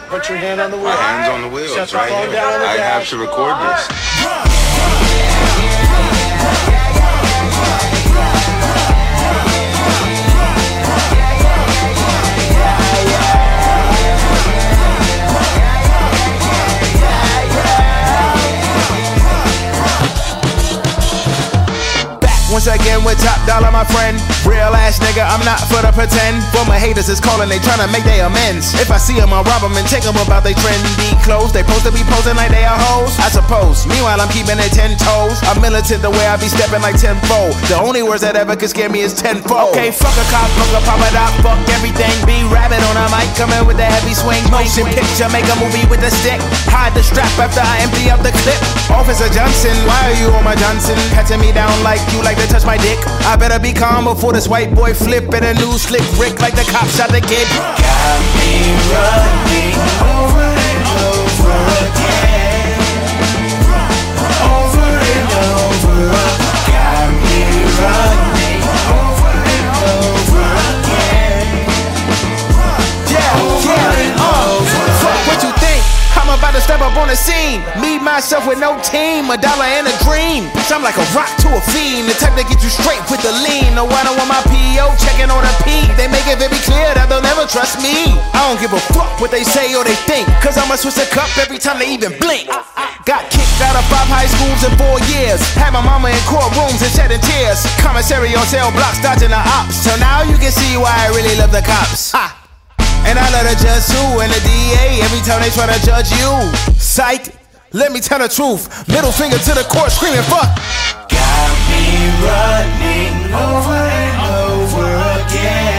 Put your hand on the wheel. My hand's on the wheel. Shut It's right the phone here. down on the I have dash. to record this. Once again with Top Dollar, my friend. Real ass nigga, I'm not for the pretend. For my haters is calling, they tryna make their amends. If I see them, I'll rob them and take them about they trendy clothes. They supposed to be posing like they are hoes, I suppose. Meanwhile, I'm keeping it 10 toes. I'm militant the way I be stepping like tenfold. The only words that ever could scare me is tenfold. Okay, fuck a cop, fuck a papa doc, fuck everything. Be rabbit on a mic, coming with the heavy swing. Motion picture, make a movie with a stick. Hide the strap after I empty out the clip. Officer Johnson, why are you on my Johnson? Patting me down like you like to touch my dick. I better be calm before this white boy flip in a new slick Rick like the cop shot the kid. Got me running over and over again. Over and over. Got me running over and over again. Fuck what you think. I'm about to step up on the scene. Me, myself with no team, $1 and a dream. I'm like a rock to a fiend, the type that get you straight with the lean. No, I don't want my PO checking on a P. They make it very clear that they'll never trust me. I don't give a fuck what they say or they think, cause I'ma switch the cup every time they even blink. Got kicked out of 5 high schools in 4 years. Had my mama in courtrooms and shedding tears. Commissary on cell blocks dodging the ops. So now you can see why I really love the cops. Ha! And I let her judge who and the DA every time they try to judge you. Psych, let me tell the truth. Middle finger to the court screaming fuck. Got me running over and over again.